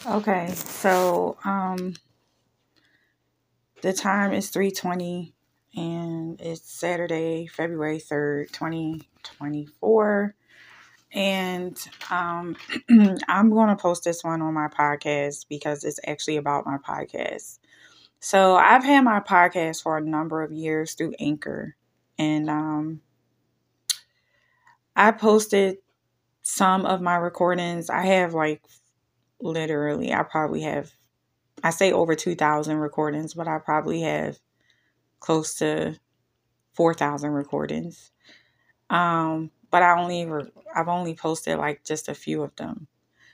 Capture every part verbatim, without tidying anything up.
Okay, so um, the time is three twenty, and it's Saturday, February third, twenty twenty four. And um, I'm going to post this one on my podcast because it's actually about my podcast. So I've had my podcast for a number of years through Anchor, and um, I posted some of my recordings. I have like literally, I probably have, I say over two thousand recordings, but I probably have close to four thousand recordings. Um, but I only, re- I've only posted like just a few of them.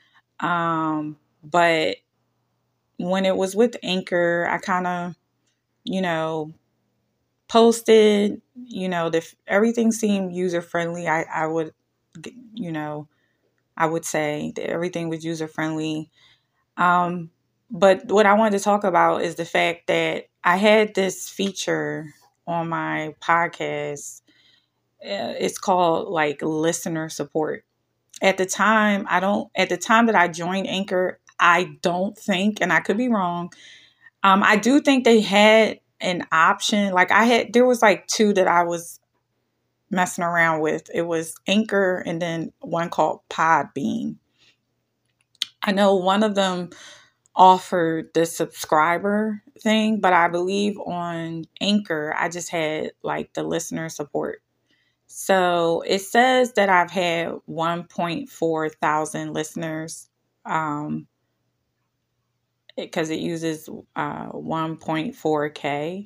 Um, but when it was with Anchor, I kind of, you know, posted, you know, the, everything seemed user friendly. I, I would, you know, I would say that everything was user friendly. Um, but what I wanted to talk about is the fact that I had this feature on my podcast. Uh, it's called like listener support. At the time, I don't, at the time that I joined Anchor, I don't think, and I could be wrong. Um, I do think they had an option. Like I had, there was like two that I was messing around with. It was Anchor and then one called Podbean. I know one of them offered the subscriber thing, but I believe on Anchor, I just had like the listener support. So it says that I've had one point four thousand listeners, um, because it uses uh, one point four K.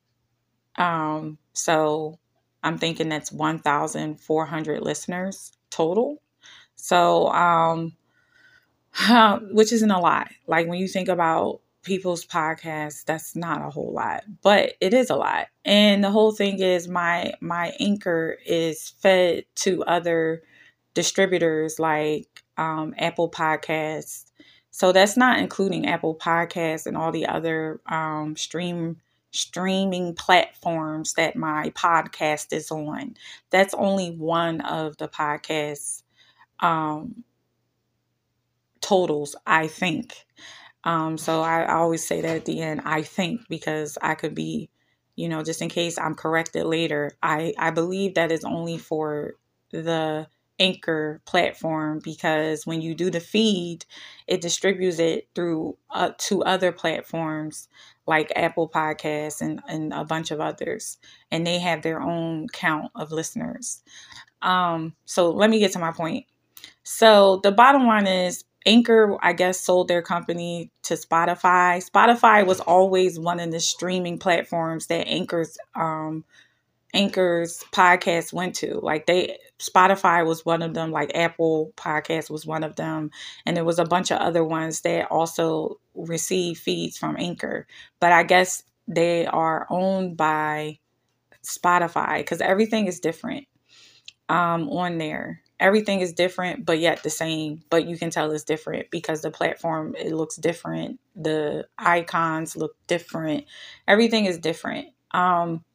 Um, so I'm thinking that's one thousand four hundred listeners total. So, um, which isn't a lot. Like when you think about people's podcasts, that's not a whole lot, but it is a lot. And the whole thing is my my Anchor is fed to other distributors like um, Apple Podcasts. So that's not including Apple Podcasts and all the other um, stream streaming platforms that my podcast is on. That's only one of the podcasts um, totals, I think. Um, so I, I always say that at the end, I think, because I could be, you know, just in case I'm corrected later. I, I believe that is only for the Anchor platform, because when you do the feed, it distributes it through uh, to other platforms like Apple Podcasts and, and a bunch of others. And they have their own count of listeners. Um, so let me get to my point. So the bottom line is Anchor, I guess, sold their company to Spotify. Spotify was always one of the streaming platforms that Anchor's um, Anchor's podcast went to. Like they, Spotify was one of them. Like Apple Podcast was one of them, and there was a bunch of other ones that also receive feeds from Anchor. But I guess they are owned by Spotify because everything is different um, on there. Everything is different, but yet the same. But you can tell it's different because the platform, it looks different. The icons look different. Everything is different. Um,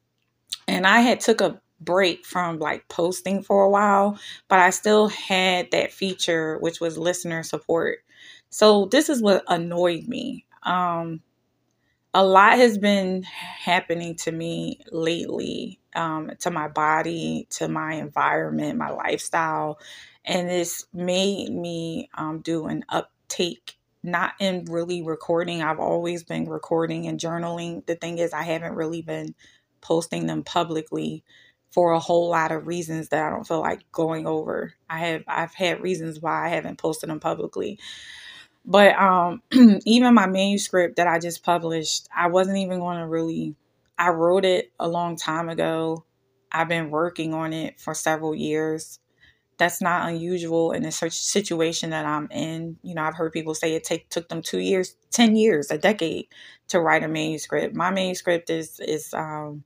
and I had took a break from like posting for a while, but I still had that feature, which was listener support. So this is what annoyed me. Um, a lot has been happening to me lately, um, to my body, to my environment, my lifestyle. And it's made me um, do an uptake, not in really recording. I've always been recording and journaling. The thing is, I haven't really been posting them publicly for a whole lot of reasons that I don't feel like going over. I have, I've had reasons why I haven't posted them publicly. But um, even my manuscript that I just published, I wasn't even going to really, I wrote it a long time ago. I've been working on it for several years. That's not unusual in the such situation that I'm in. You know, I've heard people say it take, took them two years, ten years, a decade to write a manuscript. My manuscript is, is, um,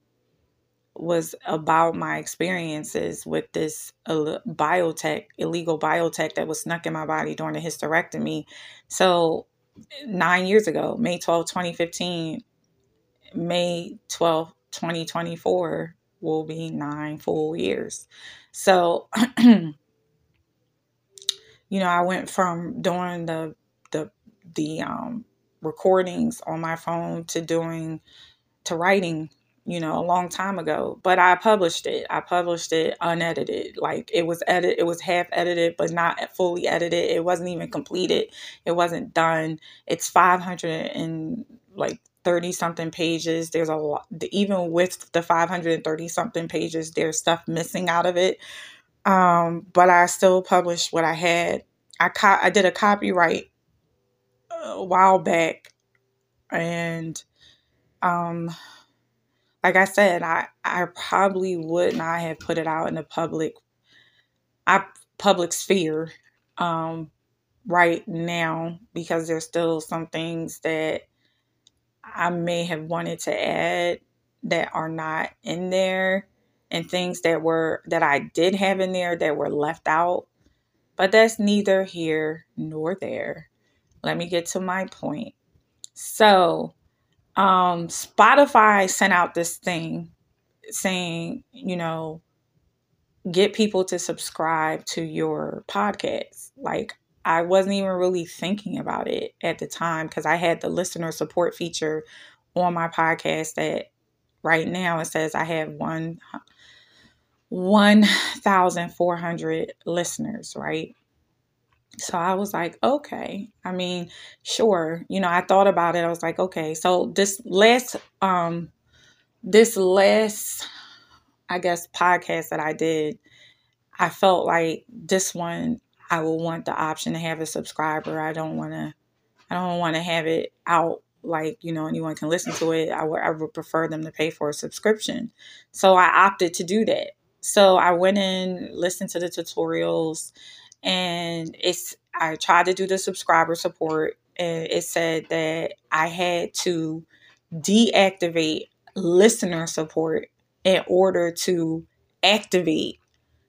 was about my experiences with this Ill- biotech, illegal biotech that was snuck in my body during the hysterectomy. So nine years ago, May twelfth, twenty fifteen, May twelfth, twenty twenty-four will be nine full years. So, you know, I went from doing the, the, the um, recordings on my phone to doing to writing, you know, a long time ago. But I published it. I published it unedited. Like it was edit. It was half edited, but not fully edited. It wasn't even completed. It wasn't done. It's five hundred and like thirty something pages. There's a lot. Even with the five hundred thirty something pages, there's stuff missing out of it. Um, but I still published what I had. I co- I did a copyright a while back, and um, like I said, I I probably would not have put it out in the public, I public sphere, um, right now, because there's still some things that I may have wanted to add that are not in there, and things that were that I did have in there that were left out. But that's neither here nor there. Let me get to my point. So, um, Spotify sent out this thing saying, you know, get people to subscribe to your podcast. Like, I wasn't even really thinking about it at the time because I had the listener support feature on my podcast that right now it says I have one one thousand four hundred listeners, right? So I was like, okay. I mean, sure. You know, I thought about it. I was like, okay. So this last, um, this last, I guess, podcast that I did, I felt like this one, I will want the option to have a subscriber. I don't want to, I don't want to have it out like, you know, anyone can listen to it. I would, I would prefer them to pay for a subscription. So I opted to do that. So I went in, listened to the tutorials, and it's, I tried to do the subscriber support, and it said that I had to deactivate listener support in order to activate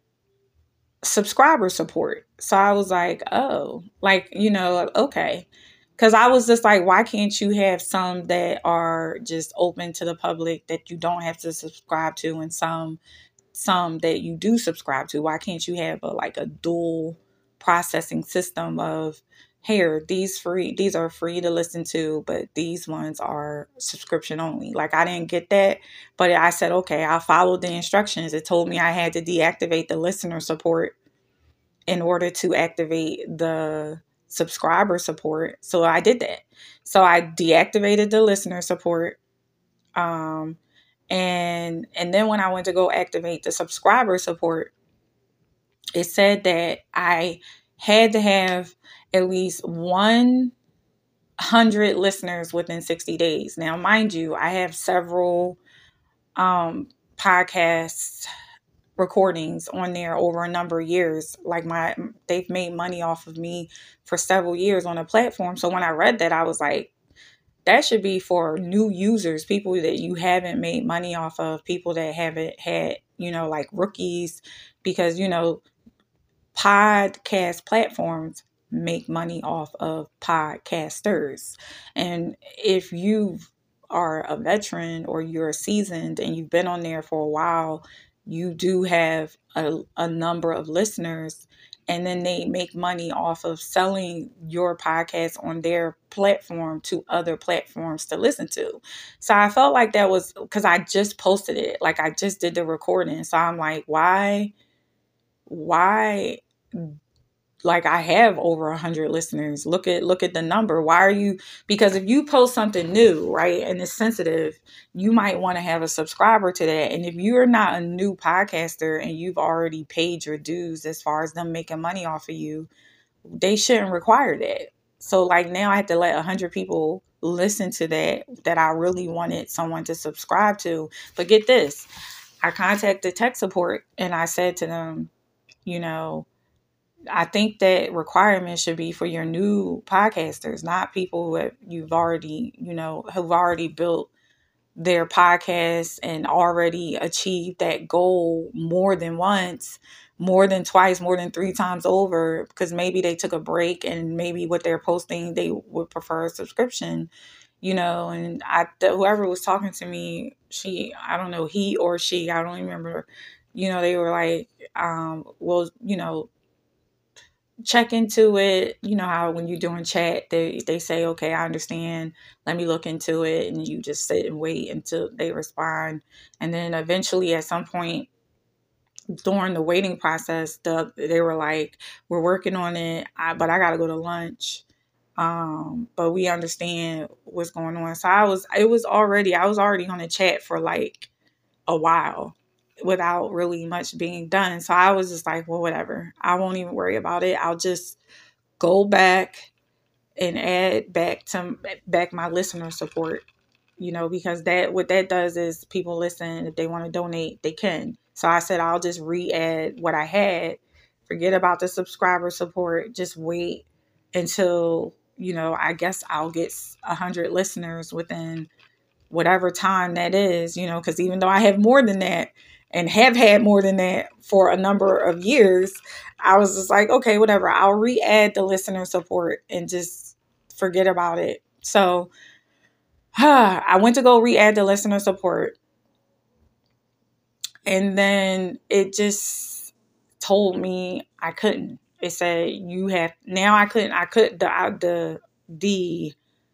subscriber support. So I was like, oh, like, you know, okay. Cause I was just like, why can't you have some that are just open to the public that you don't have to subscribe to, and some some that you do subscribe to? Why can't you have a like a dual processing system of, here, these free these are free to listen to, but these ones are subscription only? Like, I didn't get that, but I said, okay, I'll follow the instructions. It told me I had to deactivate the listener support in order to activate the subscriber support. So I did that. So I deactivated the listener support. Um, and and then when I went to go activate the subscriber support, it said that I had to have at least one hundred listeners within sixty days. Now, mind you, I have several um, podcasts recordings on there over a number of years. Like, my, they've made money off of me for several years on a platform. So when I read that, I was like, that should be for new users, people that you haven't made money off of, people that haven't had, you know, like rookies, because, you know, podcast platforms make money off of podcasters. And if you are a veteran or you're seasoned and you've been on there for a while, you do have a, a number of listeners, and then they make money off of selling your podcast on their platform to other platforms to listen to. So I felt like that was because I just posted it. Like, I just did the recording. So I'm like, why, why, like, I have over a hundred listeners. Look at, look at the number. Why are you, because if you post something new, right, and it's sensitive, you might want to have a subscriber to that. And if you're not a new podcaster and you've already paid your dues as far as them making money off of you, they shouldn't require that. So like, now I have to let a hundred people listen to that, that I really wanted someone to subscribe to. But get this, I contacted tech support and I said to them, you know, I think that requirement should be for your new podcasters, not people who have, you've already, you know, who've already built their podcast and already achieved that goal more than once, more than twice, more than three times over, because maybe they took a break and maybe what they're posting, they would prefer a subscription, you know. And I, the, whoever was talking to me, she, I don't know, he or she, I don't remember, you know, they were like, um, well, you know, check into it. You know how when you're doing chat, they, they say, okay, I understand. Let me look into it. And you just sit and wait until they respond. And then eventually at some point during the waiting process, the, they were like, we're working on it, I, but I got to go to lunch. Um, but we understand what's going on. So I was, it was already, I was already on the chat for like a while without really much being done. So I was just like, well, whatever. I won't even worry about it. I'll just go back and add back to back my listener support, you know, because that what that does is people listen. If they want to donate, they can. So I said I'll just re-add what I had. Forget about the subscriber support. Just wait until, you know, I guess I'll get a hundred listeners within whatever time that is, you know, because even though I have more than that and have had more than that for a number of years, I was just like, okay, whatever. I'll re-add the listener support and just forget about it. So huh, I went to go re-add the listener support, and then it just told me I couldn't. It said you have now. I couldn't. I could the the the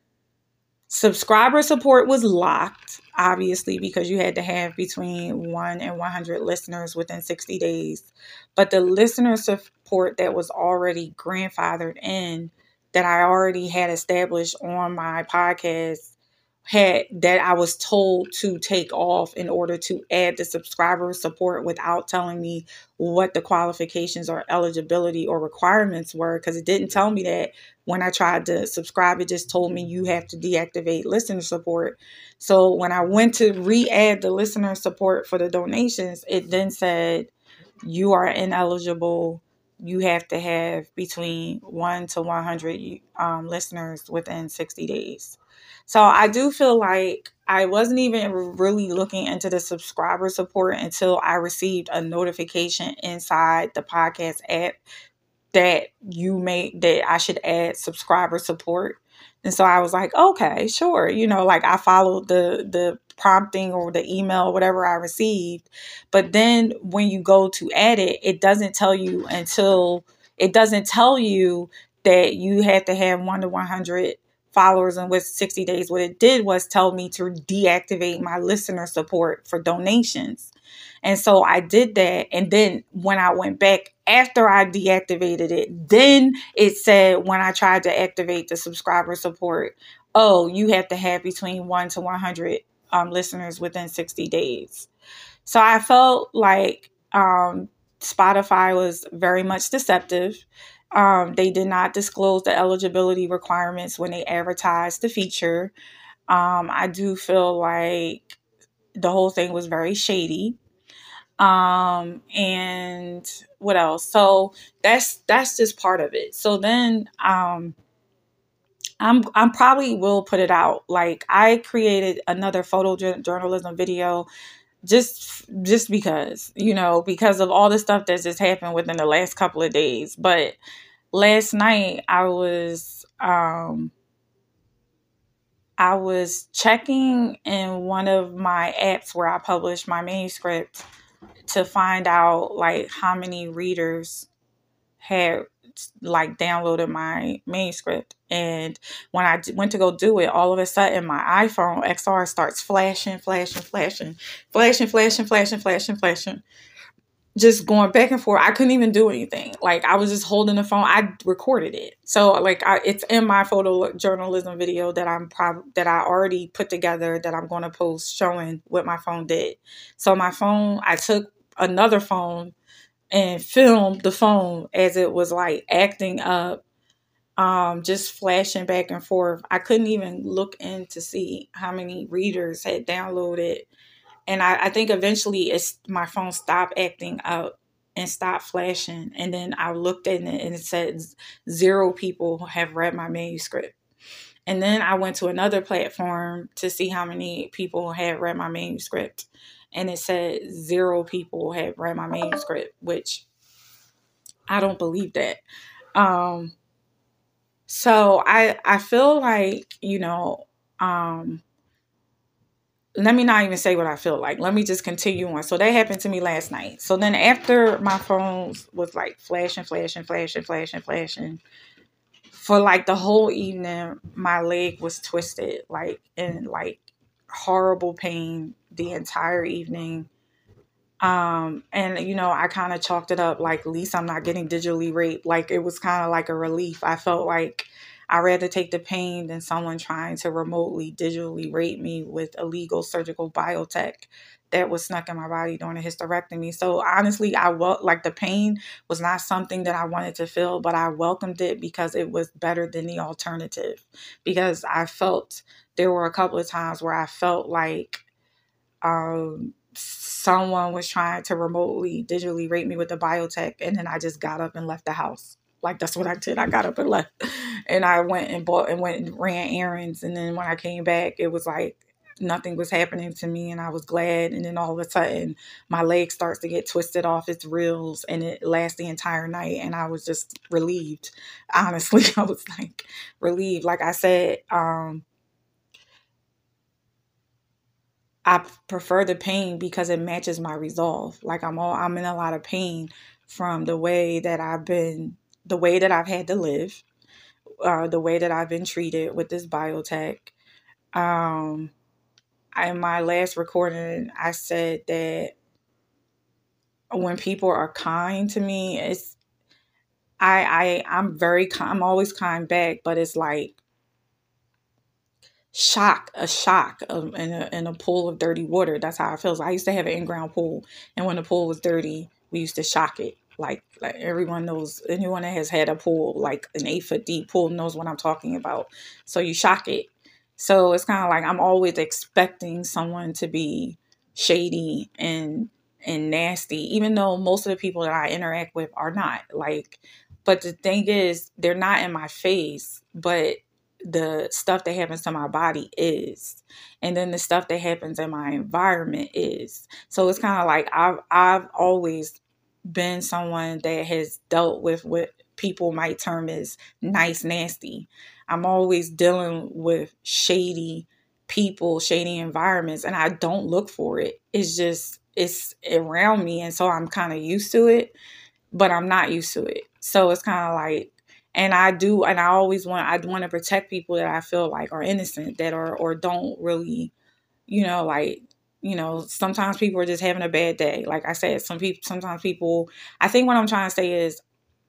subscriber support was locked, obviously, because you had to have between one and one hundred listeners within sixty days. But the listener support that was already grandfathered in, that I already had established on my podcast, had that I was told to take off in order to add the subscriber support without telling me what the qualifications or eligibility or requirements were, because it didn't tell me that when I tried to subscribe. It just told me you have to deactivate listener support. So when I went to re-add the listener support for the donations, it then said you are ineligible. You have to have between one to one hundred um, listeners within sixty days. So I do feel like I wasn't even really looking into the subscriber support until I received a notification inside the podcast app that you made that I should add subscriber support. And so I was like, okay, sure. You know, like I followed the the prompting or the email, whatever I received. But then when you go to add it, it doesn't tell you until it doesn't tell you that you have to have one to one hundred followers in with sixty days. What it did was tell me to deactivate my listener support for donations. And so I did that. And then when I went back after I deactivated it, then it said when I tried to activate the subscriber support, oh, you have to have between one to one hundred um, listeners within sixty days. So I felt like um, Spotify was very much deceptive. Um, they did not disclose the eligibility requirements when they advertised the feature. Um, I do feel like the whole thing was very shady. Um, and what else? So that's that's just part of it. So then um I'm I'm probably will put it out. Like I created another photojournalism video just just because, you know, because of all the stuff that just happened within the last couple of days. But last night I was um I was checking in one of my apps where I publish my manuscript to find out like how many readers had like downloaded my manuscript. And when I d- went to go do it, all of a sudden my iPhone X R starts flashing, flashing, flashing, flashing, flashing, flashing, flashing, flashing, just going back and forth. I couldn't even do anything. Like I was just holding the phone. I recorded it. So like I, it's in my photojournalism video that I'm prob- that I already put together that I'm going to post showing what my phone did. So my phone, I took another phone and filmed the phone as it was like acting up, um, just flashing back and forth. I couldn't even look in to see how many readers had downloaded. And I, I think eventually it's my phone stopped acting up and stopped flashing. And then I looked at it and it said zero people have read my manuscript. And then I went to another platform to see how many people had read my manuscript. And it said zero people had read my manuscript, which I don't believe that. Um, so I I feel like, you know, um, let me not even say what I feel like. Let me just continue on. So that happened to me last night. So then after my phone was like flashing, flashing, flashing, flashing, flashing, for like the whole evening, my leg was twisted, like in like horrible pain the entire evening. Um, and you know, I kind of chalked it up like, at least I'm not getting digitally raped. Like it was kind of like a relief. I felt like I'd rather take the pain than someone trying to remotely digitally rape me with illegal surgical biotech that was snuck in my body during a hysterectomy. So honestly, I wel- like the pain was not something that I wanted to feel, but I welcomed it because it was better than the alternative. Because I felt there were a couple of times where I felt like um, someone was trying to remotely digitally rape me with the biotech, and then I just got up and left the house. Like that's what I did. I got up and left, and I went and bought and went and ran errands. And then when I came back, it was like nothing was happening to me, and I was glad. And then all of a sudden, my leg starts to get twisted off its reels, and it lasts the entire night. And I was just relieved. Honestly, I was like relieved. Like I said, um, I prefer the pain because it matches my resolve. Like I'm all I'm in a lot of pain from the way that I've been, the way that I've had to live, uh, the way that I've been treated with this biotech. Um, I, in my last recording, I said that when people are kind to me, it's I I I'm very I'm always kind back, but it's like shock, a shock of, in, a, in a pool of dirty water. That's how it feels. I used to have an in-ground pool, and when the pool was dirty, we used to shock it. Like, like everyone knows, anyone that has had a pool, like an eight foot deep pool, knows what I'm talking about. So you shock it. So it's kind of like I'm always expecting someone to be shady and and nasty, even though most of the people that I interact with are not. Like, but the thing is, they're not in my face, but the stuff that happens to my body is, and then the stuff that happens in my environment is. So it's kind of like I've I've always been someone that has dealt with what people might term as nice nasty. I'm always dealing with shady people, shady environments, and I don't look for it. It's just it's around me, and so I'm kind of used to it, but I'm not used to it. So it's kind of like, and I do, and I always want, I want to protect people that I feel like are innocent, that are, or don't really, you know, like, you know, sometimes people are just having a bad day. Like I said, some people, sometimes people, I think what I'm trying to say is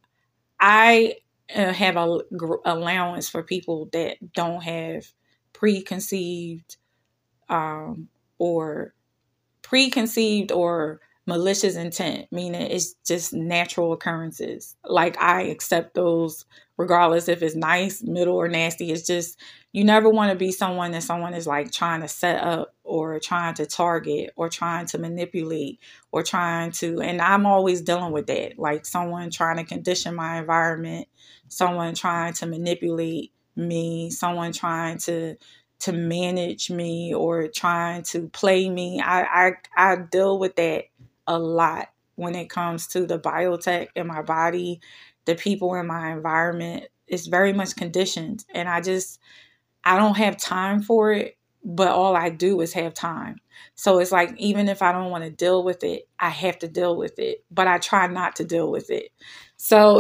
I uh, have a gr- allowance for people that don't have preconceived, um, or preconceived or malicious intent, meaning it's just natural occurrences. Like I accept those regardless if it's nice, middle, or nasty. It's just, you never want to be someone that someone is like trying to set up or trying to target or trying to manipulate or trying to, and I'm always dealing with that. Like someone trying to condition my environment, someone trying to manipulate me, someone trying to to manage me or trying to play me. I, I I deal with that a lot when it comes to the biotech in my body, the people in my environment. It's very much conditioned, and I just I don't have time for it, but all I do is have time. So it's like, even if I don't want to deal with it, I have to deal with it, but I try not to deal with it. So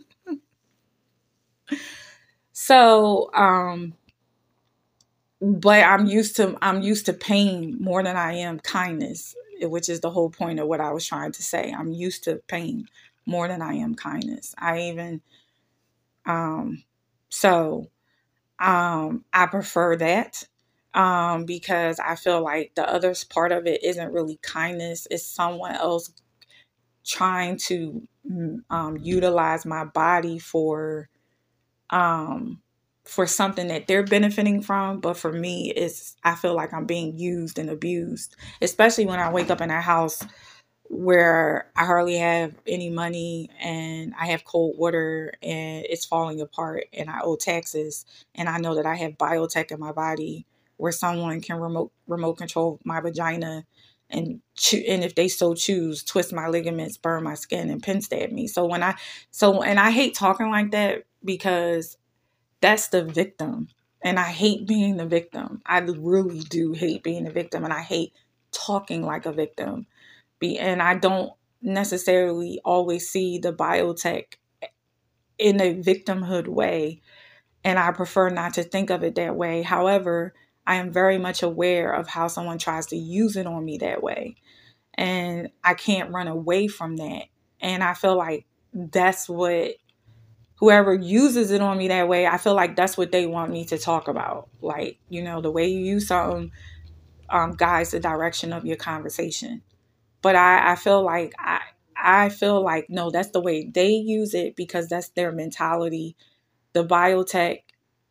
so um but I'm used to I'm used to pain more than I am kindness, which is the whole point of what I was trying to say. I'm used to pain more than I am kindness. I even um so um I prefer that, um because I feel like the other part of it isn't really kindness. It's someone else trying to mm, um utilize my body for um for something that they're benefiting from. But for me, it's, I feel like I'm being used and abused, especially when I wake up in a house where I hardly have any money and I have cold water and it's falling apart and I owe taxes, and I know that I have biotech in my body where someone can remote remote control my vagina and cho- and if they so choose, twist my ligaments, burn my skin, and pin stab me. So when I so and I hate talking like that because that's the victim. And I hate being the victim. I really do hate being the victim. And I hate talking like a victim. Be And I don't necessarily always see the biotech in a victimhood way. And I prefer not to think of it that way. However, I am very much aware of how someone tries to use it on me that way. And I can't run away from that. And I feel like that's what whoever uses it on me that way, I feel like that's what they want me to talk about. Like, you know, the way you use something um, guides the direction of your conversation. But I, I feel like I I feel like no, that's the way they use it because that's their mentality. The biotech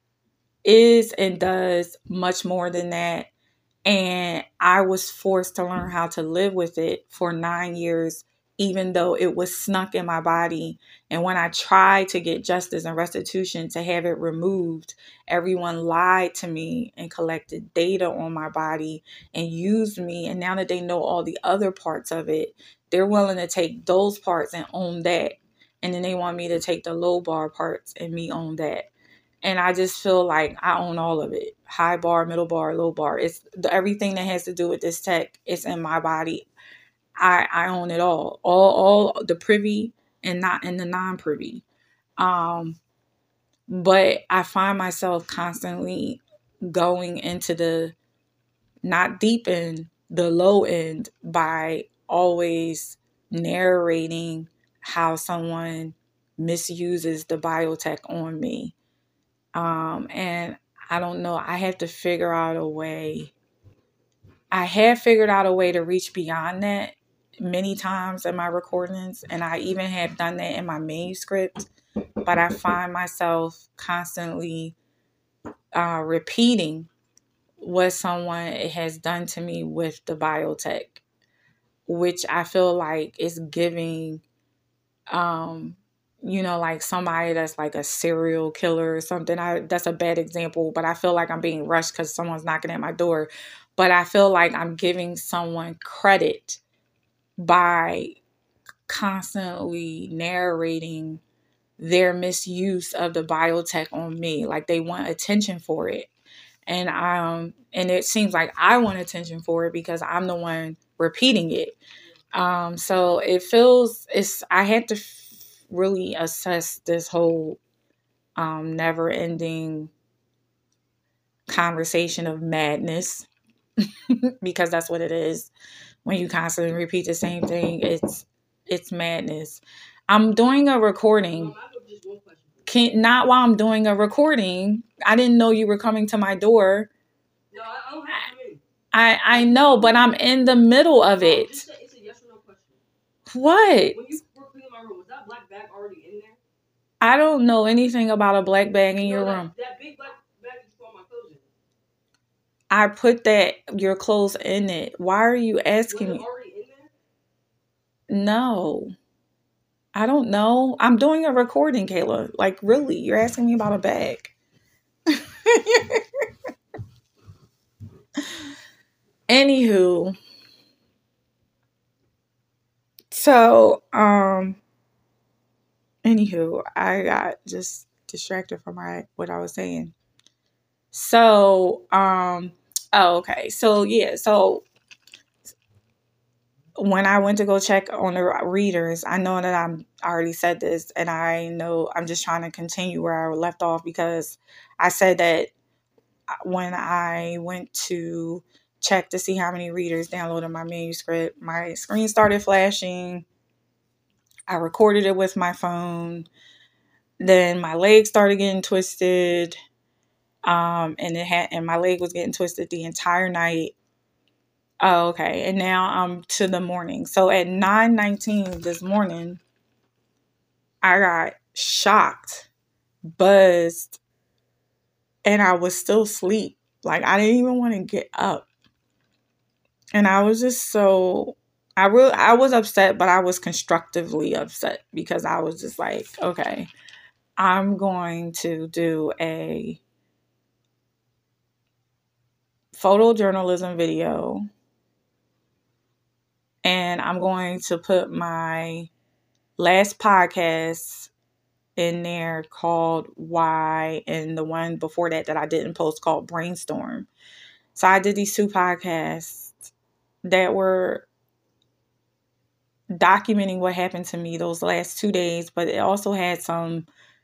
is and does much more than that. And I was forced to learn how to live with it for nine years, even though it was snuck in my body. And when I tried to get justice and restitution to have it removed, everyone lied to me and collected data on my body and used me. And now that they know all the other parts of it, they're willing to take those parts and own that. And then they want me to take the low bar parts and me own that. And I just feel like I own all of it. High bar, middle bar, low bar. It's the, everything that has to do with this tech. It's in my body. I, I own it all. All all the privy and not in the non-privy. Um, but I find myself constantly going into the not deep end, the low end by always narrating how someone misuses the biotech on me. Um, and I don't know, I have to figure out a way. I have figured out a way to reach beyond that many times in my recordings. And I even have done that in my manuscript. But I find myself constantly uh, repeating what someone has done to me with the biotech, which I feel like is giving um you know, like somebody that's like a serial killer or something. I that's a bad example, but I feel like I'm being rushed because someone's knocking at my door. But I feel like I'm giving someone credit by constantly narrating their misuse of the biotech on me. Like they want attention for it. And um and it seems like I want attention for it because I'm the one repeating it. Um so it feels it's I had to f- really assess this whole um, never ending conversation of madness because that's what it is. When you constantly repeat the same thing, it's it's madness. I'm doing a recording. Can not while I'm doing a recording. I didn't know you were coming to my door. No, I don't have to come in. I I know, but I'm in the middle of it. It's a, it's a yes or no question. What? When you were cleaning my room, was that black bag already in there? I don't know anything about a black bag in your No, that, room. that big black bag you throw my clothes in. I put that your clothes in it. Why are you asking Was it me? already in there? No. I don't know. I'm doing a recording, Kayla. Like, really, you're asking me about a bag. Anywho, so, um, anywho, I got just distracted from my, what I was saying. So, um, oh, okay. So, yeah, so when I went to go check on the readers, I know that I'm I already said this, and I know I'm just trying to continue where I left off because I said that when I went to check to see how many readers downloaded my manuscript, my screen started flashing. I recorded it with my phone. Then my leg started getting twisted. Um, and it had and my leg was getting twisted the entire night. Oh, okay. And now I'm to the morning. So at nine nineteen this morning, I got shocked, buzzed, and I was still asleep. Like I didn't even want to get up. And I was just so I really I was upset, but I was constructively upset because I was just like, okay, I'm going to do a photojournalism video and I'm going to put my last podcast in there called Why, and the one before that that I didn't post called Brainstorm. So I did these two podcasts that were documenting what happened to me those last two days, but it also had some,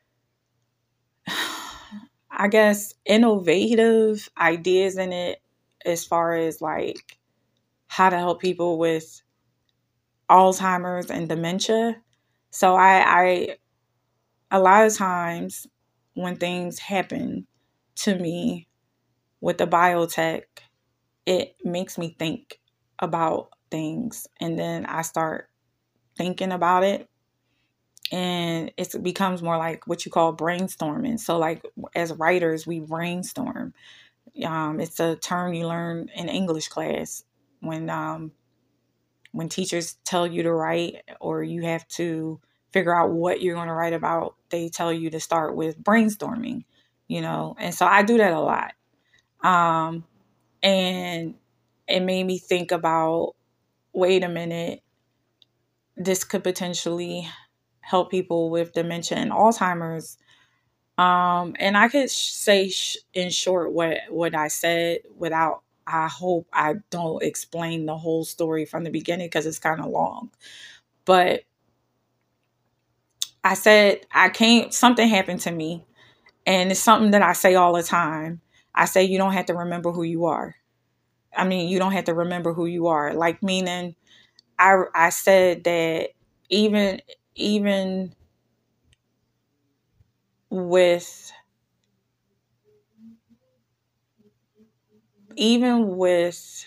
I guess, innovative ideas in it as far as like how to help people with Alzheimer's and dementia. So I, I a lot of times when things happen to me with the biotech, it makes me think about things, and then I start thinking about it, and it becomes more like what you call brainstorming. So like as writers, we brainstorm. Um, it's a term you learn in English class when um, when teachers tell you to write, or you have to figure out what you're going to write about. They tell you to start with brainstorming, you know, and so I do that a lot. Um, and it made me think about, wait a minute, this could potentially help people with dementia and Alzheimer's. Um, and I could sh- say sh- in short what, what I said without, I hope I don't explain the whole story from the beginning because it's kind of long. But I said, I can't, something happened to me. And it's something that I say all the time. I say, you don't have to remember who you are. I mean, you don't have to remember who you are. Like, meaning, I, I said that even, even with, even with,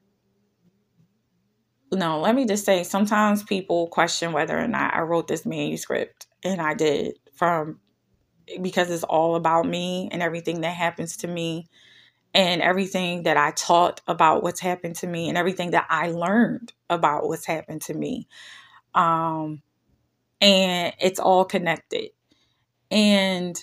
no, let me just say, sometimes people question whether or not I wrote this manuscript, and I did, from, because it's all about me and everything that happens to me, and everything that I taught about what's happened to me, and everything that I learned about what's happened to me. Um, and it's all connected. And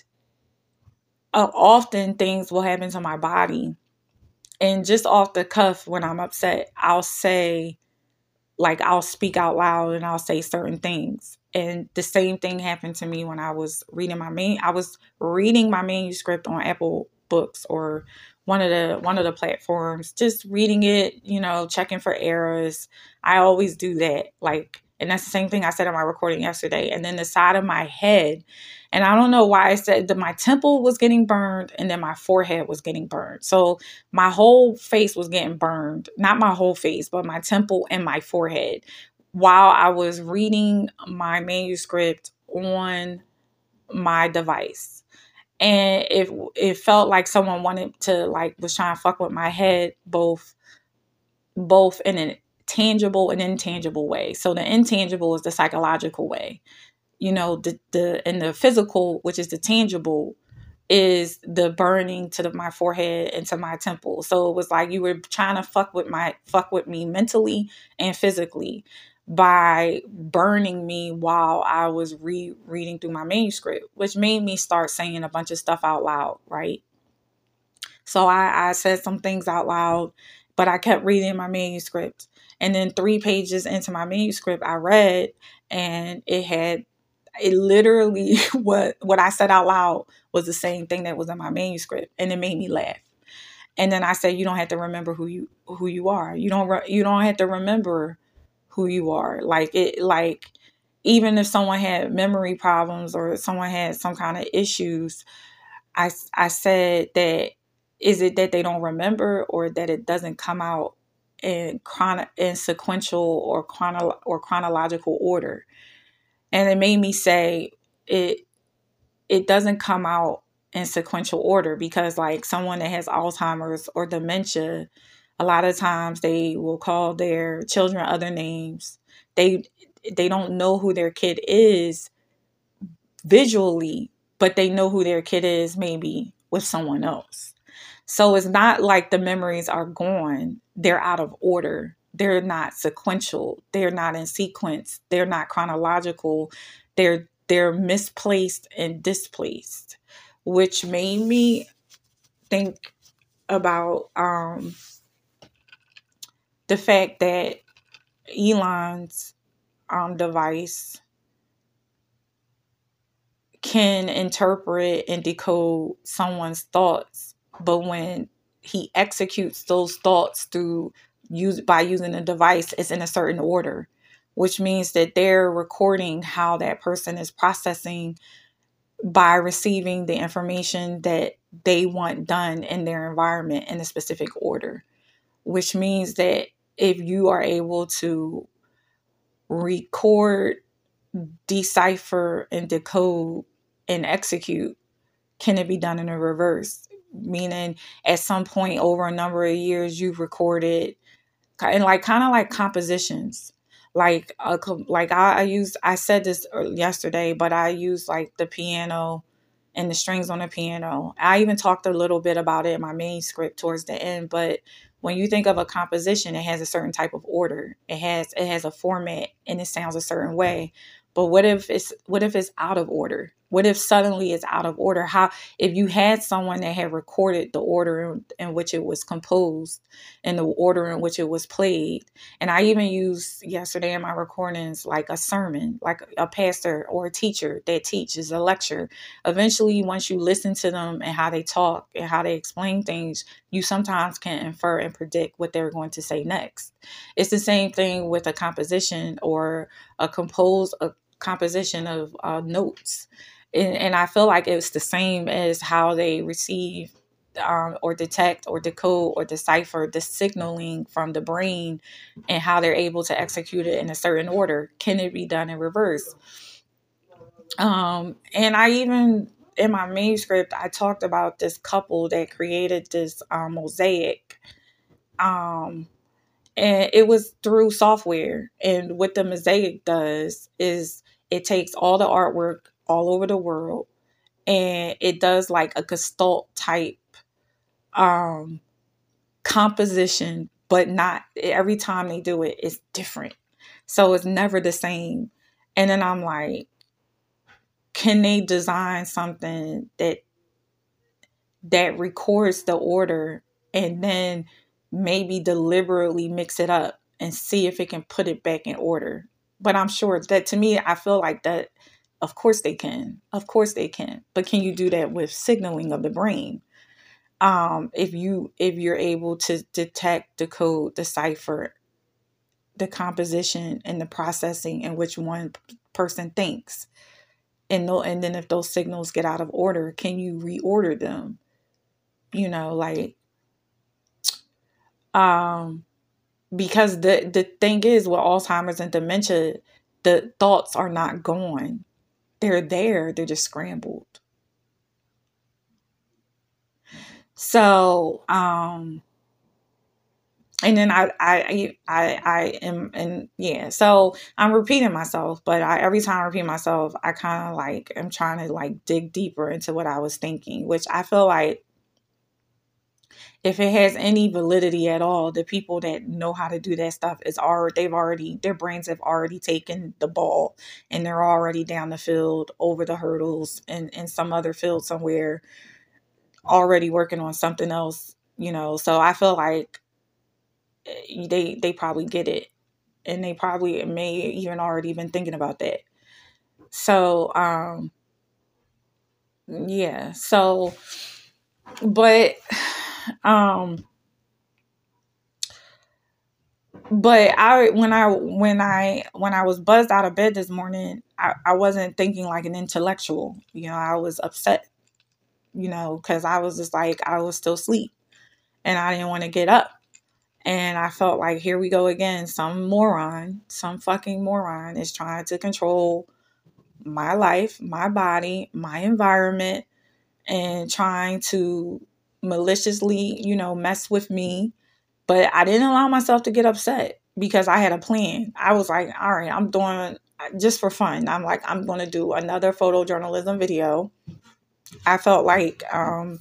uh, often things will happen to my body. And just off the cuff, when I'm upset, I'll say, like, I'll speak out loud and I'll say certain things. And the same thing happened to me when I was reading my main, I was reading my manuscript on Apple Books, or one of the, one of the platforms, just reading it, you know, checking for errors. I always do that. Like, and that's the same thing I said in my recording yesterday. And then the side of my head, and I don't know why I said that my temple was getting burned and then my forehead was getting burned. So my whole face was getting burned, not my whole face, but my temple and my forehead, while I was reading my manuscript on my device. And it it felt like someone wanted to, like, was trying to fuck with my head, both both in a tangible and intangible way. So the intangible is the psychological way, you know, the the and the physical, which is the tangible, is the burning to the, my forehead and to my temple. So it was like you were trying to fuck with my fuck with me mentally and physically by burning me while I was re reading through my manuscript, which made me start saying a bunch of stuff out loud, right? So I, I said some things out loud, but I kept reading my manuscript. And then three pages into my manuscript, I read, and it had, it literally, what what I said out loud was the same thing that was in my manuscript, and it made me laugh. And then I said, you don't have to remember who you who you are. You don't re- you don't have to remember who you are. Like it like even if someone had memory problems or someone had some kind of issues, I I said that, is it that they don't remember, or that it doesn't come out in chrono in sequential or chrono or chronological order. And it made me say, it it doesn't come out in sequential order, because like someone that has Alzheimer's or dementia, a lot of times they will call their children other names. They they don't know who their kid is visually, but they know who their kid is maybe with someone else. So it's not like the memories are gone. They're out of order. They're not sequential. They're not in sequence. They're not chronological. They're they're misplaced and displaced, which made me think about um, the fact that Elon's um, device can interpret and decode someone's thoughts, but when he executes those thoughts through use by using a device, it's in a certain order, which means that they're recording how that person is processing by receiving the information that they want done in their environment in a specific order, which means that if you are able to record, decipher, and decode and execute, can it be done in a reverse? Meaning at some point over a number of years, you've recorded and like kind of like compositions. Like a, like I, I used, I said this yesterday, but I used like the piano and the strings on the piano. I even talked a little bit about it in my main script towards the end. But when you think of a composition, it has a certain type of order. It has it has a format and it sounds a certain way. But what if it's what if it's out of order? What if suddenly it's out of order? How if you had someone that had recorded the order in, in which it was composed and the order in which it was played? And I even used yesterday in my recordings like a sermon, like a pastor or a teacher that teaches a lecture. Eventually, once you listen to them and how they talk and how they explain things, you sometimes can infer and predict what they're going to say next. It's the same thing with a composition or a compose a composition of uh, notes. And, and I feel like it's the same as how they receive um, or detect or decode or decipher the signaling from the brain and how they're able to execute it in a certain order. Can it be done in reverse? Um, and I even, in my manuscript, I talked about this couple that created this um, mosaic. Um, and it was through software. And what the mosaic does is it takes all the artwork all over the world and it does like a gestalt type um, composition, but not every time they do it, it's different. So it's never the same. And then I'm like, can they design something that that records the order and then maybe deliberately mix it up and see if it can put it back in order? But I'm sure that, to me, I feel like that, of course they can. Of course they can. But can you do that with signaling of the brain? Um, if you if you're able to detect, decode, decipher the composition and the processing in which one person thinks, and no, and then if those signals get out of order, can you reorder them? You know, like, um, because the the thing is with Alzheimer's and dementia, the thoughts are not gone; they're there. They're just scrambled. So, um, and then I, I, I, I am, and yeah, so I'm repeating myself, but I, every time I repeat myself, I kind of like, I'm trying to like dig deeper into what I was thinking, which I feel like if it has any validity at all, the people that know how to do that stuff is already, they've already, their brains have already taken the ball and they're already down the field over the hurdles and in some other field somewhere already working on something else, you know? So I feel like they they probably get it, and they probably may even already been thinking about that. So um yeah, so but um but I when I when I when I was buzzed out of bed this morning, I, I wasn't thinking like an intellectual, you know. I was upset, you know, because I was just like, I was still asleep and I didn't want to get up. And I felt like, here we go again. Some moron, some fucking moron is trying to control my life, my body, my environment, and trying to maliciously, you know, mess with me. But I didn't allow myself to get upset because I had a plan. I was like, all right, I'm doing just for fun. I'm like, I'm going to do another photojournalism video. I felt like, um,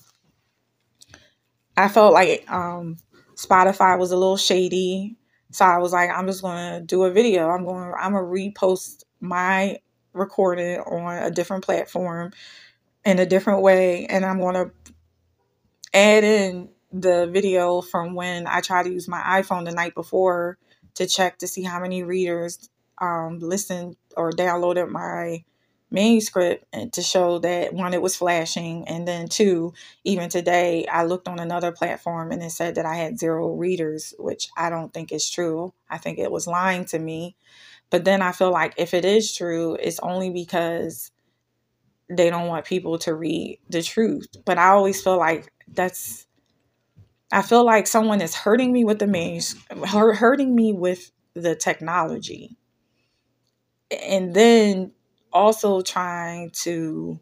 I felt like, um, Spotify was a little shady. So I was like, I'm just going to do a video. I'm going, I'm going to repost my recording on a different platform in a different way. And I'm going to add in the video from when I tried to use my iPhone the night before to check to see how many readers um, listened or downloaded my manuscript and to show that one, it was flashing, and then two, even today I looked on another platform and it said that I had zero readers, which I don't think is true. I think it was lying to me. But then I feel like if it is true, it's only because they don't want people to read the truth. But I always feel like that's I feel like someone is hurting me with the manus hurting me with the technology, and then also trying to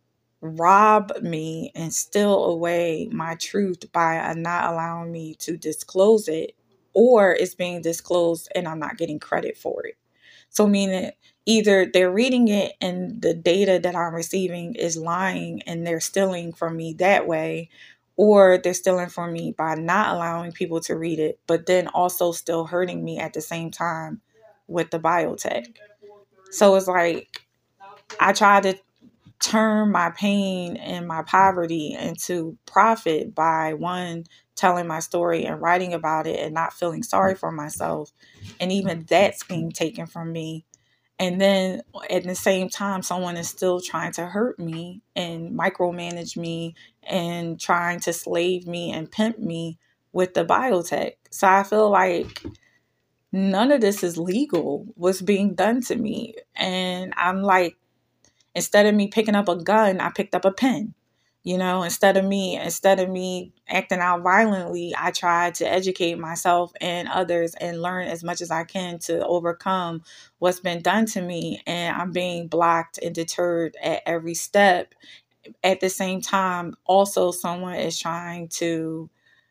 rob me and steal away my truth by not allowing me to disclose it, or it's being disclosed and I'm not getting credit for it. So meaning either they're reading it and the data that I'm receiving is lying and they're stealing from me that way, or they're stealing from me by not allowing people to read it, but then also still hurting me at the same time with the biotech. So it's like I try to turn my pain and my poverty into profit by, one, telling my story and writing about it and not feeling sorry for myself. And even that's being taken from me. And then at the same time, someone is still trying to hurt me and micromanage me and trying to slave me and pimp me with the biotech. So I feel like none of this is legal, what's being done to me. And I'm like, instead of me picking up a gun, I picked up a pen. You know, instead of me, instead of me acting out violently, I tried to educate myself and others and learn as much as I can to overcome what's been done to me. And I'm being blocked and deterred at every step. At the same time, also someone is trying to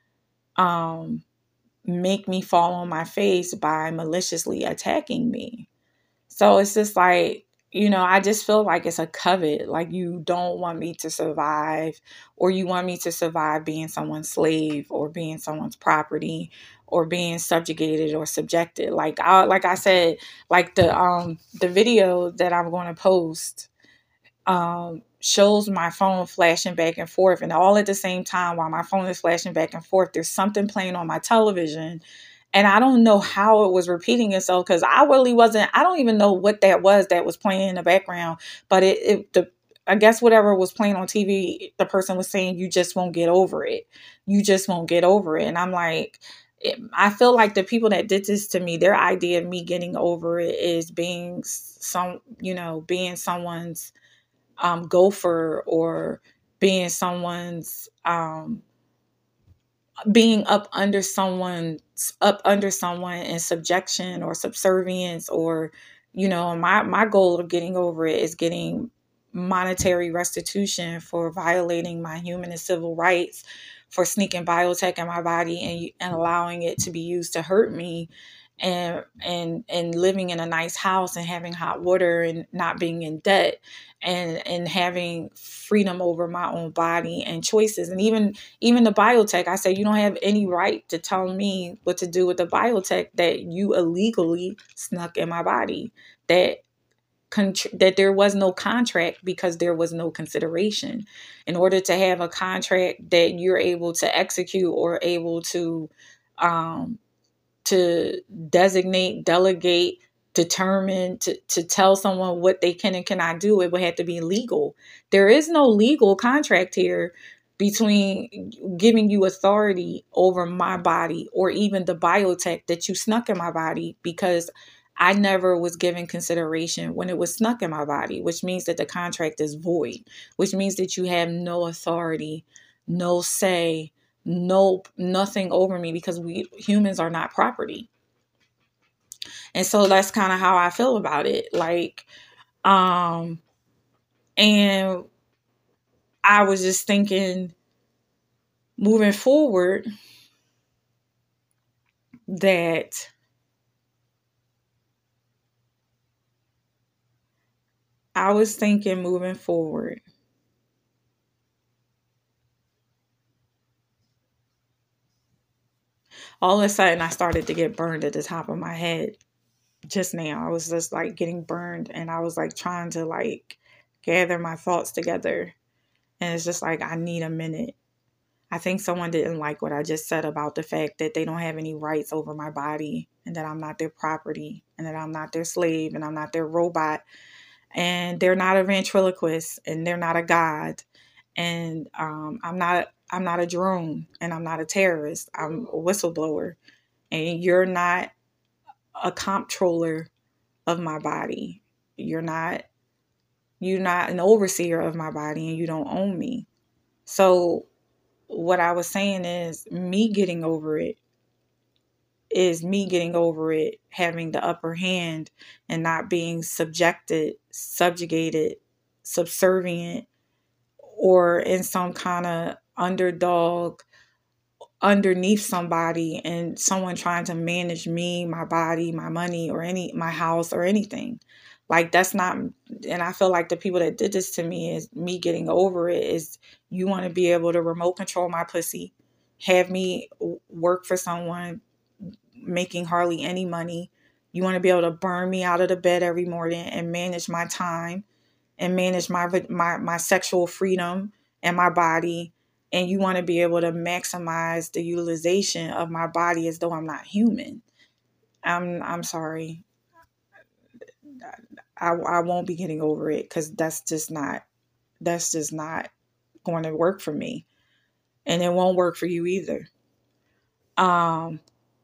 um, make me fall on my face by maliciously attacking me. So it's just like, you know, I just feel like it's a covet. Like you don't want me to survive, or you want me to survive being someone's slave or being someone's property or being subjugated or subjected. Like I, like I said, like the, um, the video that I'm going to post, um, shows my phone flashing back and forth, and all at the same time while my phone is flashing back and forth, there's something playing on my television. And I don't know how it was repeating itself, because I really wasn't, I don't even know what that was that was playing in the background. But it, it the I guess whatever was playing on T V, the person was saying, you just won't get over it. You just won't get over it. And I'm like, it, I feel like the people that did this to me, their idea of me getting over it is being some, you know, being someone's um, gopher, or being someone's, um, being up under someone, up under someone in subjection or subservience, or, you know, my, my goal of getting over it is getting monetary restitution for violating my human and civil rights, for sneaking biotech in my body and, and allowing it to be used to hurt me, and, and, and living in a nice house and having hot water and not being in debt, and, and having freedom over my own body and choices. And even, even the biotech, I say, you don't have any right to tell me what to do with the biotech that you illegally snuck in my body, that Contr- that there was no contract, because there was no consideration. In order to have a contract that you're able to execute or able to um, to designate, delegate, determine, to, to tell someone what they can and cannot do, it would have to be legal. There is no legal contract here between giving you authority over my body or even the biotech that you snuck in my body, because I never was given consideration when it was snuck in my body, which means that the contract is void, which means that you have no authority, no say, no, nothing over me, because we humans are not property. And so that's kind of how I feel about it. Like, um, and I was just thinking moving forward that I was thinking moving forward all of a sudden I started to get burned at the top of my head just now. I was just like getting burned, and I was like trying to like gather my thoughts together. And it's just like, I need a minute. I think someone didn't like what I just said about the fact that they don't have any rights over my body, and that I'm not their property, and that I'm not their slave, and I'm not their robot. and they're not a ventriloquist, and they're not a god, and um, I'm not I'm not a drone, and I'm not a terrorist. I'm a whistleblower, and you're not a comptroller of my body. You're not you're not an overseer of my body, and you don't own me. So what I was saying is me getting over it is me getting over it, having the upper hand and not being subjected, subjugated, subservient, or in some kind of underdog underneath somebody, and someone trying to manage me, my body, my money, or any my house or anything. Like, that's not, and I feel like the people that did this to me, is me getting over it, is you want to be able to remote control my pussy, have me work for someone making hardly any money. You want to be able to burn me out of the bed every morning and manage my time and manage my my my sexual freedom and my body, and you want to be able to maximize the utilization of my body as though I'm not human. I'm I'm sorry. I I won't be getting over it, cuz that's just not that's just not going to work for me, and it won't work for you either. Um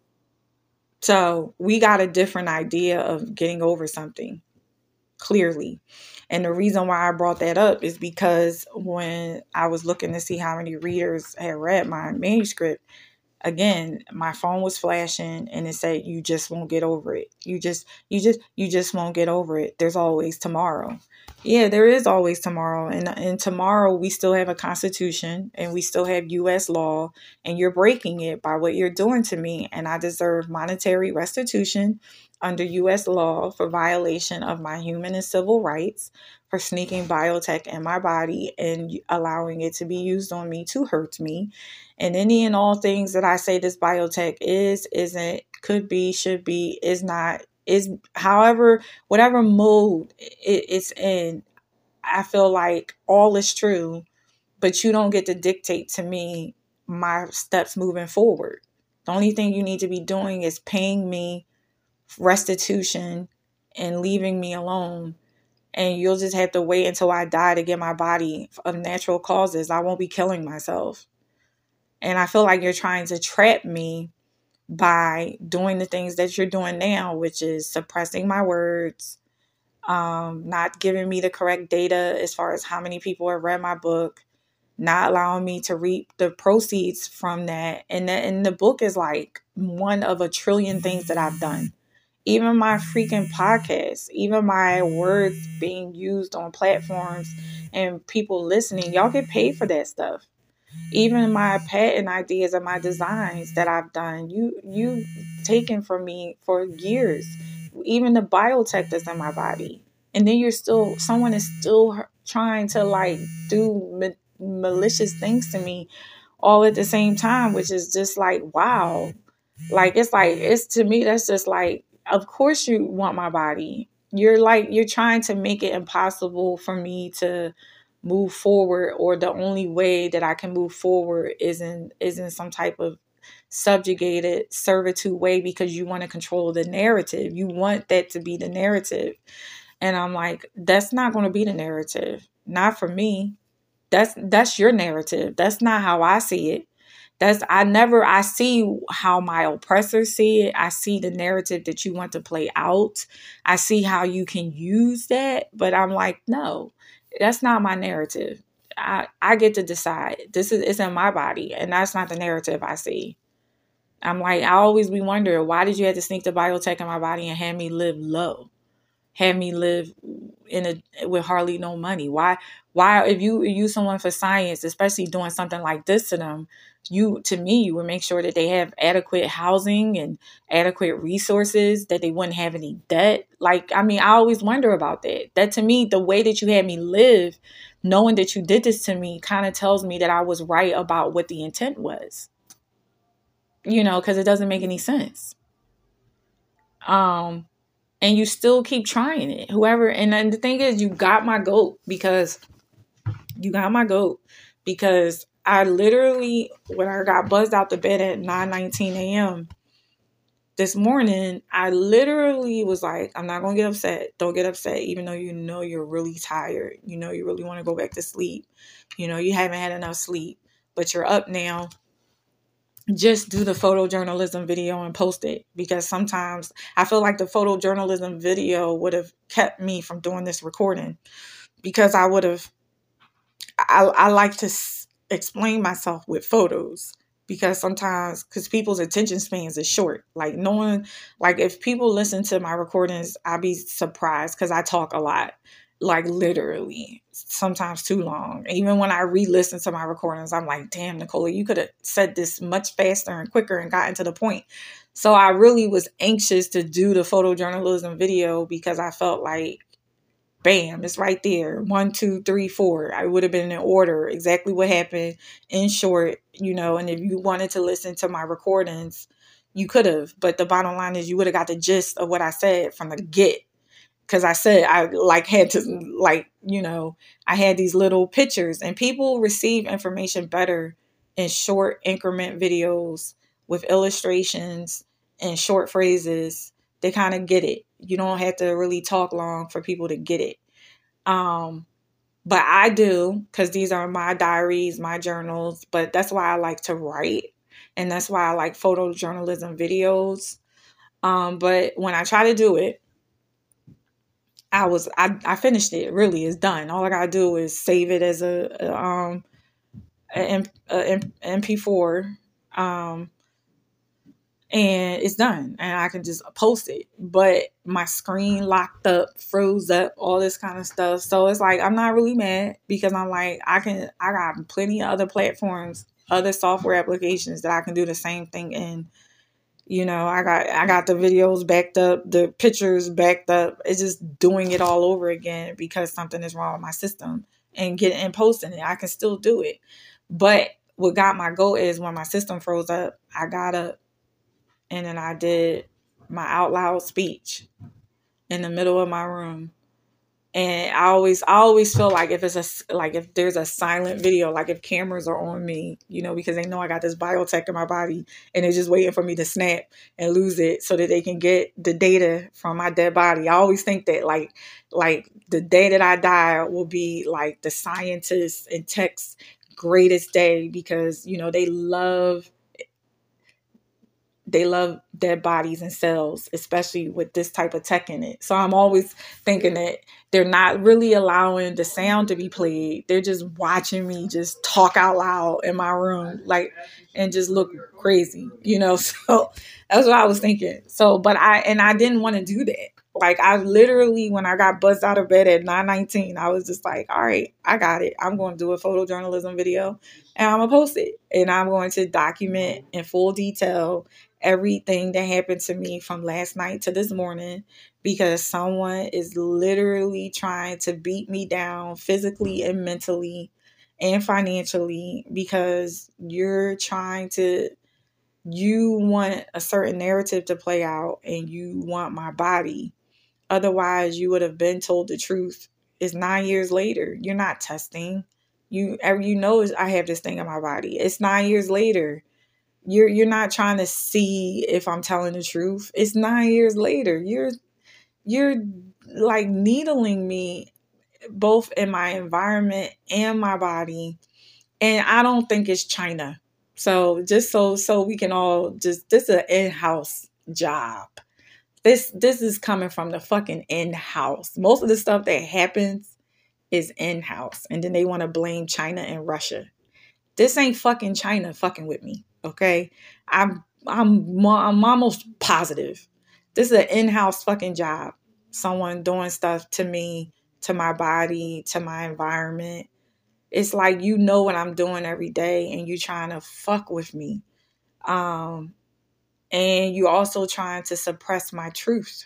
so we got a different idea of getting over something, clearly. And the reason why I brought that up is because when I was looking to see how many readers had read my manuscript, again, my phone was flashing and it said, you just won't get over it. You just, you just, you just won't get over it. There's always tomorrow. Yeah, there is always tomorrow. And, and tomorrow we still have a constitution and we still have U S law, and you're breaking it by what you're doing to me. And I deserve monetary restitution under U S law for violation of my human and civil rights, for sneaking biotech in my body and allowing it to be used on me to hurt me. And any and all things that I say this biotech is, isn't, could be, should be, is not, is however, whatever mode it, it's in, I feel like all is true, but you don't get to dictate to me my steps moving forward. The only thing you need to be doing is paying me restitution and leaving me alone. And you'll just have to wait until I die to get my body of natural causes. I won't be killing myself. And I feel like you're trying to trap me by doing the things that you're doing now, which is suppressing my words, um, not giving me the correct data as far as how many people have read my book, not allowing me to reap the proceeds from that. And, that, and the book is like one of a trillion things that I've done. Even my freaking podcast, even my words being used on platforms and people listening, y'all get paid for that stuff. Even my patent ideas and my designs that I've done, you you taken from me for years. Even the biotech that's in my body, and then you're still someone is still trying to like do ma- malicious things to me all at the same time, which is just like, wow. Like, it's like, it's to me, that's just like, of course you want my body. You're like, you're trying to make it impossible for me to move forward, or the only way that I can move forward is in, is in some type of subjugated servitude way, because you want to control the narrative. You want that to be the narrative. And I'm like, that's not going to be the narrative. Not for me. That's, that's your narrative. That's not how I see it. That's, I never, I see how my oppressors see it. I see the narrative that you want to play out. I see how you can use that, but I'm like, no, that's not my narrative. I, I get to decide. This is, it's in my body, and that's not the narrative I see. I'm like, I always be wondering, why did you have to sneak the biotech in my body and have me live low? Have me live in a, with hardly no money? Why, why, if you use someone for science, especially doing something like this to them, you, to me, you would make sure that they have adequate housing and adequate resources, that they wouldn't have any debt. Like, I mean, I always wonder about that. That to me, the way that you had me live, knowing that you did this to me, kind of tells me that I was right about what the intent was. You know, because it doesn't make any sense. Um, and you still keep trying it. Whoever, and then the thing is, you got my goat because you got my goat because I literally, when I got buzzed out the bed at nine nineteen a.m., this morning, I literally was like, I'm not going to get upset. Don't get upset, even though you know you're really tired. You know, you really want to go back to sleep. You know, you haven't had enough sleep, but you're up now. Just do the photojournalism video and post it, because sometimes I feel like the photojournalism video would have kept me from doing this recording, because I would have, I, I like to s- explain myself with photos, because sometimes, because people's attention spans is short. Like no one, like if people listen to my recordings, I'd be surprised, because I talk a lot, like literally sometimes too long. Even when I re-listen to my recordings, I'm like, damn, Nicola, you could have said this much faster and quicker and gotten to the point. So I really was anxious to do the photojournalism video, because I felt like, bam, it's right there. One, two, three, four. I would have been in order, exactly what happened in short, you know, and if you wanted to listen to my recordings, you could have. But the bottom line is you would have got the gist of what I said from the get. Because I said I like had to, like, you know, I had these little pictures, and people receive information better in short increment videos with illustrations and short phrases. They kind of get it. You don't have to really talk long for people to get it. Um, but I do, because these are my diaries, my journals. But that's why I like to write. And that's why I like photojournalism videos. Um, but when I try to do it, I was I, I finished it. Really, it's done. All I gotta do is save it as a, a um a, a, a M P four, um, and it's done, and I can just post it. But my screen locked up, froze up, all this kind of stuff. So it's like I'm not really mad, because I'm like I can I got plenty of other platforms, other software applications that I can do the same thing in. You know, I got I got the videos backed up, the pictures backed up. It's just doing it all over again, because something is wrong with my system, and getting and posting it. I can still do it. But what got my goal is when my system froze up, I got up and then I did my out loud speech in the middle of my room. And I always, I always feel like if it's a, like if there's a silent video, like if cameras are on me, you know, because they know I got this biotech in my body, and they're just waiting for me to snap and lose it so that they can get the data from my dead body. I always think that like, like the day that I die will be like the scientists and tech's greatest day, because, you know, they love they love dead bodies and cells, especially with this type of tech in it. So I'm always thinking that they're not really allowing the sound to be played. They're just watching me just talk out loud in my room, like, and just look crazy, you know? So that's what I was thinking. So, but I, and I didn't want to do that. Like I literally, when I got buzzed out of bed at nine nineteen, I was just like, all right, I got it. I'm going to do a photojournalism video, and I'm going to post it, and I'm going to document in full detail everything that happened to me from last night to this morning, because someone is literally trying to beat me down physically and mentally and financially, because you're trying to, you want a certain narrative to play out, and you want my body. Otherwise, you would have been told the truth. It's nine years later. You're not testing. You, you know, I have this thing in my body. It's nine years later. You're you're not trying to see if I'm telling the truth. It's nine years later. You're you're like needling me both in my environment and my body. And I don't think it's China. So just so so we can all just, this is an in-house job. This this is coming from the fucking in-house. Most of the stuff that happens is in-house. And then they want to blame China and Russia. This ain't fucking China fucking with me. Okay. I'm, I'm, I'm almost positive. This is an in-house fucking job. Someone doing stuff to me, to my body, to my environment. It's like, you know what I'm doing every day, and you trying to fuck with me. Um, and you also trying to suppress my truth.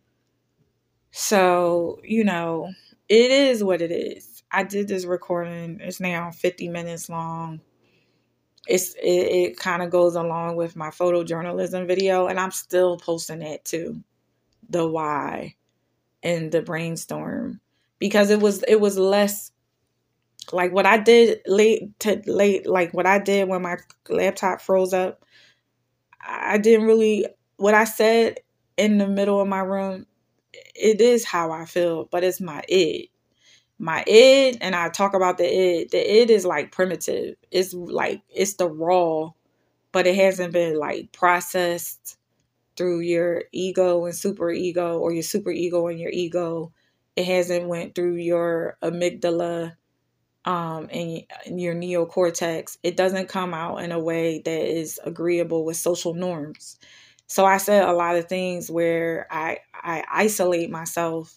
So, you know, it is what it is. I did this recording. It's now fifty minutes long. It's it, it kind of goes along with my photojournalism video, and I'm still posting that too. The why and the brainstorm, because it was it was less like what I did late to late like what I did when my laptop froze up. I didn't really what I said in the middle of my room, it is how I feel, but it's my id. My id, and I talk about the id. The id is like primitive. It's like, it's the raw, but it hasn't been like processed through your ego and super ego, or your super ego and your ego. It hasn't went through your amygdala um, and your neocortex. It doesn't come out in a way that is agreeable with social norms. So I said a lot of things where I, I isolate myself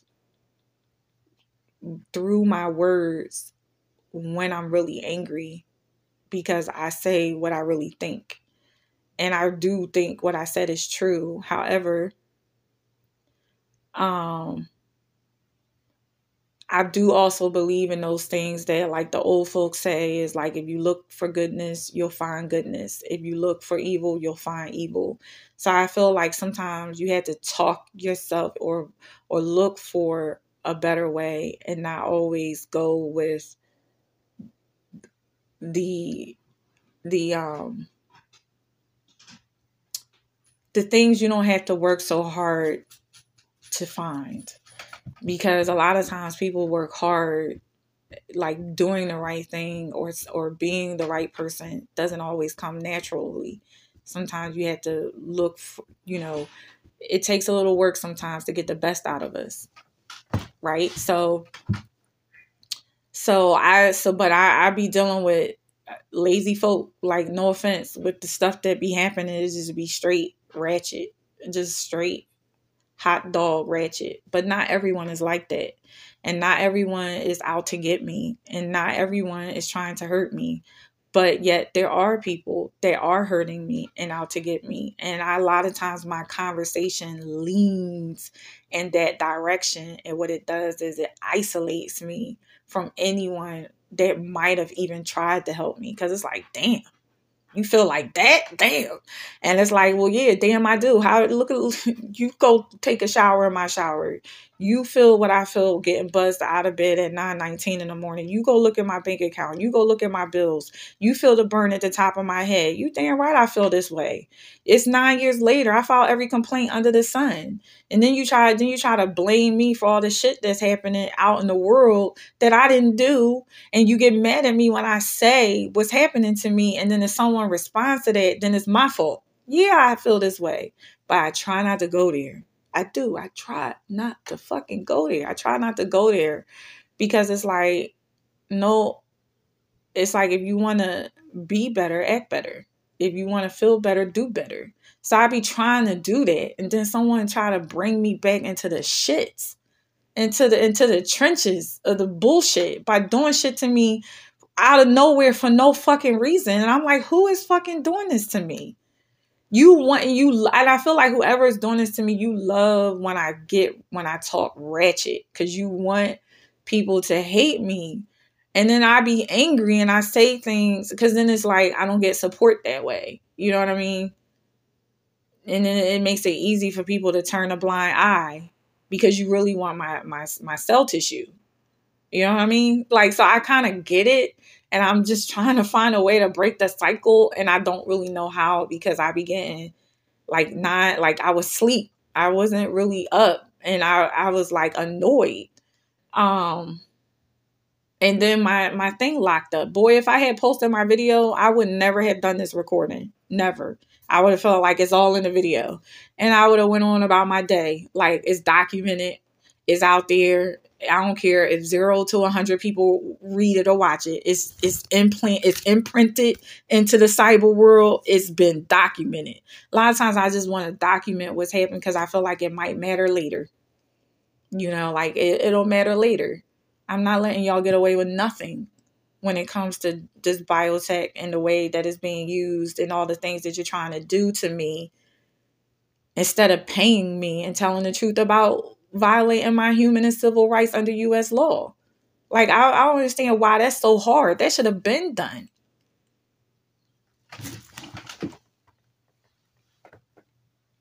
through my words when I'm really angry, because I say what I really think. And I do think what I said is true. However, um, I do also believe in those things that, like the old folks say, is like, if you look for goodness, you'll find goodness. If you look for evil, you'll find evil. So I feel like sometimes you have to talk yourself or or look for a better way, and not always go with the the um the things you don't have to work so hard to find. Because a lot of times people work hard, like doing the right thing or or being the right person doesn't always come naturally. Sometimes you have to look for, you know, it takes a little work sometimes to get the best out of us, right? So so I so but I I be dealing with lazy folk, like, no offense, with the stuff that be happening. Is just be straight ratchet, just straight hot dog ratchet. But not everyone is like that. And not everyone is out to get me. And not everyone is trying to hurt me. But yet there are people that are hurting me and out to get me. And I, a lot of times my conversation leans in that direction. And what it does is it isolates me from anyone that might have even tried to help me. Because it's like, damn. You feel like that? Damn. And it's like, well, yeah, damn, I do. How look at you go take a shower in my shower. You feel what I feel getting buzzed out of bed at nine nineteen in the morning. You go look at my bank account. You go look at my bills. You feel the burn at the top of my head. You damn right I feel this way. It's nine years later. I filed every complaint under the sun. And then you try, then you try to blame me for all the shit that's happening out in the world that I didn't do. And you get mad at me when I say what's happening to me. And then if someone responds to that, then it's my fault. Yeah, I feel this way. But I try not to go there. I do. I try not to fucking go there. I try not to go there because it's like, no, it's like, if you want to be better, act better. If you want to feel better, do better. So I be trying to do that. And then someone try to bring me back into the shits, into the, into the trenches of the bullshit by doing shit to me out of nowhere for no fucking reason. And I'm like, who is fucking doing this to me? You want, you, and I feel like whoever is doing this to me, you love when I get, when I talk ratchet, because you want people to hate me. And then I be angry and I say things, because then it's like, I don't get support that way. You know what I mean? And then it makes it easy for people to turn a blind eye because you really want my, my, my cell tissue. You know what I mean? Like, so I kind of get it. And I'm just trying to find a way to break the cycle. And I don't really know how, because I be getting like not like I was asleep. I wasn't really up. And I, I was like annoyed. Um, and then my, my thing locked up. Boy, if I had posted my video, I would never have done this recording. Never. I would have felt like it's all in the video. And I would have went on about my day. Like, it's documented. It's out there. I don't care if zero to a hundred people read it or watch it. It's it's implant it's imprinted into the cyber world. It's been documented. A lot of times I just want to document what's happened because I feel like it might matter later. You know, like it, it'll matter later. I'm not letting y'all get away with nothing when it comes to this biotech and the way that it's being used and all the things that you're trying to do to me, instead of paying me and telling the truth about violating my human and civil rights under U S law. Like, I, I don't understand why that's so hard. That should have been done.